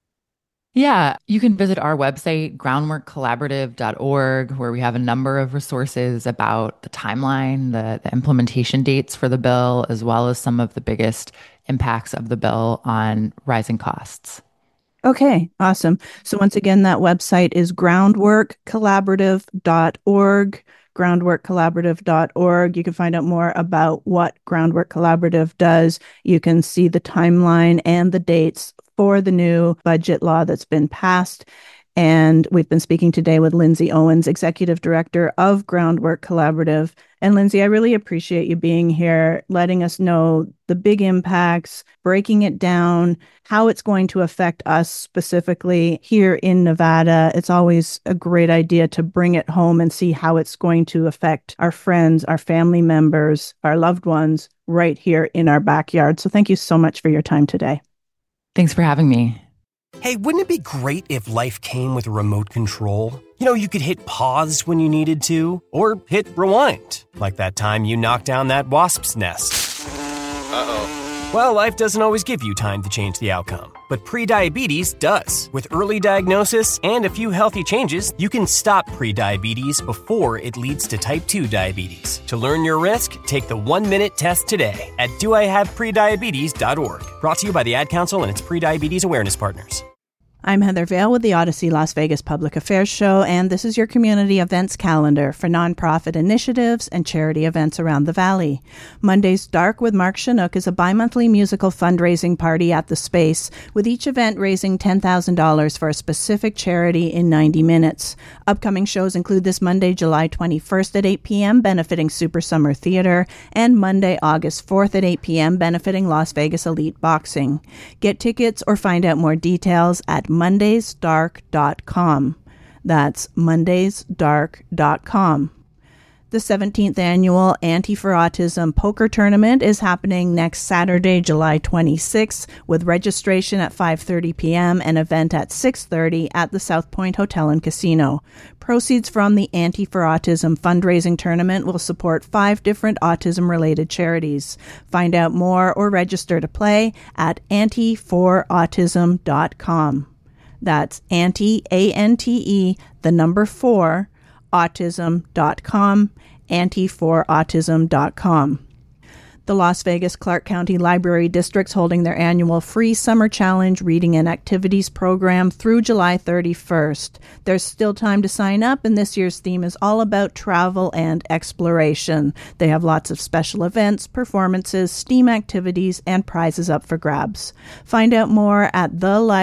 Yeah, you can visit our website, groundwork collaborative dot org, where we have a number of resources about the timeline, the, the implementation dates for the bill, as well as some of the biggest impacts of the bill on rising costs. Okay, awesome. So once again, that website is groundwork collaborative dot org, groundwork collaborative dot org. You can find out more about what Groundwork Collaborative does. You can see the timeline and the dates for the new budget law that's been passed. And we've been speaking today with Lindsay Owens, Executive Director of Groundwork Collaborative. And Lindsay, I really appreciate you being here, letting us know the big impacts, breaking it down, how it's going to affect us specifically here in Nevada. It's always a great idea to bring it home and see how it's going to affect our friends, our family members, our loved ones right here in our backyard. So thank you so much for your time today. Thanks for having me. Hey, wouldn't it be great if life came with a remote control? You know, you could hit pause when you needed to, or hit rewind, like that time you knocked down that wasp's nest. Uh-oh. Well, life doesn't always give you time to change the outcome, but prediabetes does. With early diagnosis and a few healthy changes, you can stop prediabetes before it leads to type two diabetes. To learn your risk, take the one-minute test today at do I have prediabetes dot org. Brought to you by the Ad Council and its prediabetes awareness partners. I'm Heather Vale with the Odyssey Las Vegas Public Affairs Show, and this is your community events calendar for nonprofit initiatives and charity events around the Valley. Monday's Dark with Mark Chinook is a bi-monthly musical fundraising party at the Space, with each event raising ten thousand dollars for a specific charity in ninety minutes. Upcoming shows include this Monday, July twenty-first at eight p.m., benefiting Super Summer Theater, and Monday, August fourth at eight p.m., benefiting Las Vegas Elite Boxing. Get tickets or find out more details at mondays dark dot com. That's mondays dark dot com. The seventeenth annual Ante for Autism Poker Tournament is happening next Saturday, July twenty-sixth, with registration at five thirty p.m. and event at six thirty at the South Point Hotel and Casino. Proceeds from the Ante for Autism fundraising tournament will support five different autism-related charities. Find out more or register to play at ante for autism dot com. That's Ante, A N T E, the number four, autism dot com, ante for autism dot com. The Las Vegas Clark County Library District's holding their annual free Summer Challenge Reading and Activities program through July thirty-first. There's still time to sign up, and this year's theme is all about travel and exploration. They have lots of special events, performances, STEAM activities, and prizes up for grabs. Find out more at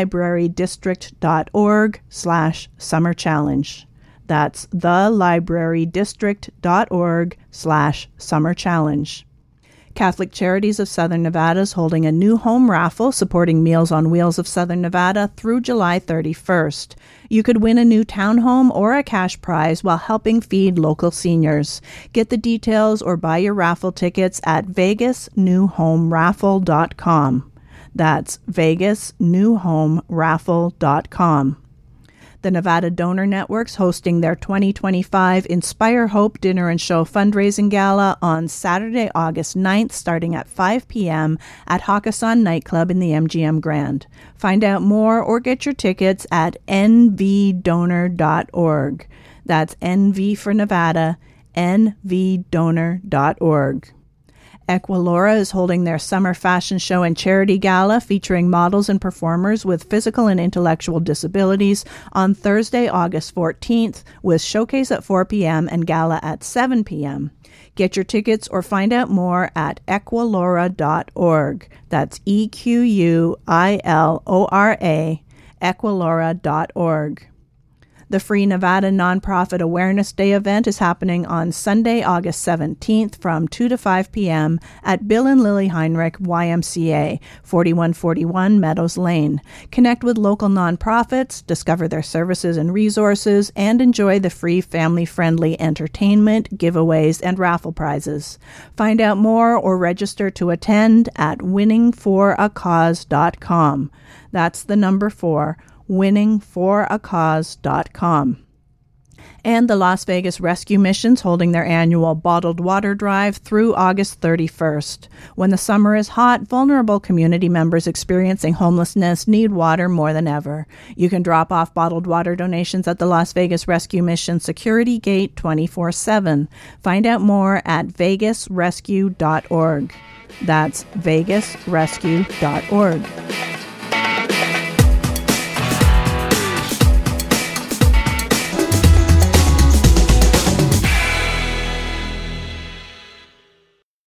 thelibrarydistrict.org slash summer challenge. That's thelibrarydistrict.org slash summer challenge. Catholic Charities of Southern Nevada is holding a new home raffle supporting Meals on Wheels of Southern Nevada through July thirty-first. You could win a new townhome or a cash prize while helping feed local seniors. Get the details or buy your raffle tickets at vegas new home raffle dot com. That's vegas new home raffle dot com. The Nevada Donor Network's hosting their twenty twenty-five Inspire Hope Dinner and Show fundraising gala on Saturday, August ninth, starting at five p.m. at Hakkasan Nightclub in the M G M Grand. Find out more or get your tickets at n v donor dot org. That's N V for Nevada, n v donor dot org. Equilora is holding their summer fashion show and charity gala featuring models and performers with physical and intellectual disabilities on Thursday, August fourteenth, with showcase at four p.m. and gala at seven p.m. Get your tickets or find out more at equilora dot org. That's E Q U I L O R A, equilora dot org. The Free Nevada Nonprofit Awareness Day event is happening on Sunday, August seventeenth from two to five p.m. at Bill and Lily Heinrich Y M C A, forty-one forty-one Meadows Lane. Connect with local nonprofits, discover their services and resources, and enjoy the free family-friendly entertainment, giveaways, and raffle prizes. Find out more or register to attend at winning for a cause dot com. That's the number four. winning for a cause dot com. And the Las Vegas Rescue Mission's holding their annual bottled water drive through August thirty-first. When the summer is hot, vulnerable community members experiencing homelessness need water more than ever. You can drop off bottled water donations at the Las Vegas Rescue Mission Security Gate twenty-four seven. Find out more at vegas rescue dot org. That's vegas rescue dot org.